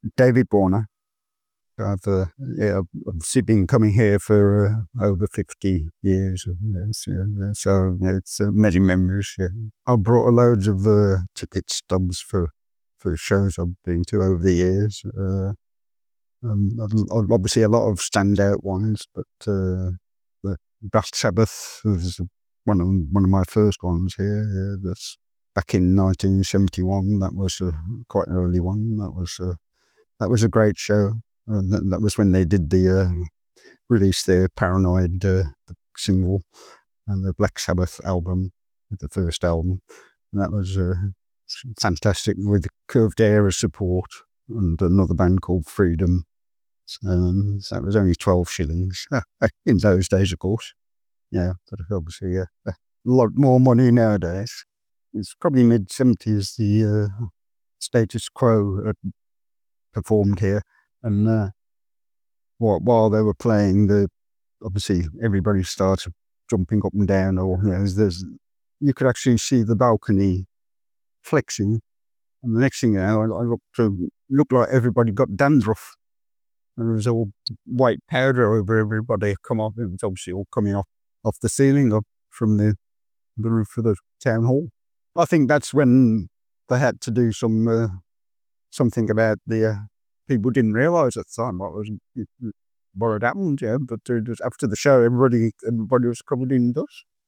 David Warner. I've obviously been coming here for over 50 years. So it's many memories. Yeah. I brought loads of ticket stubs for shows I've been to over the years. Obviously a lot of standout ones, but the Black Sabbath was one of my first ones here. That's back in 1971. That was quite an early one. That was a great show. That was when they did release their Paranoid single and the Black Sabbath album, the first album. And that was fantastic with Curved Air as support and another band called Freedom. So that was only 12 shillings in those days, of course. Yeah, but obviously a lot more money nowadays. It's probably mid-70s the Status Quo had performed here, and while they were playing, obviously everybody started jumping up and down, or you could actually see the balcony flexing, and the next thing you know, I looked like everybody got dandruff, and there was all white powder over everybody. Come off, it was obviously all coming off the ceiling, up from the roof of the town hall. I think that's when they had to do something about the people didn't realise at the time what had happened. Yeah, but just after the show, everybody was covered in dust.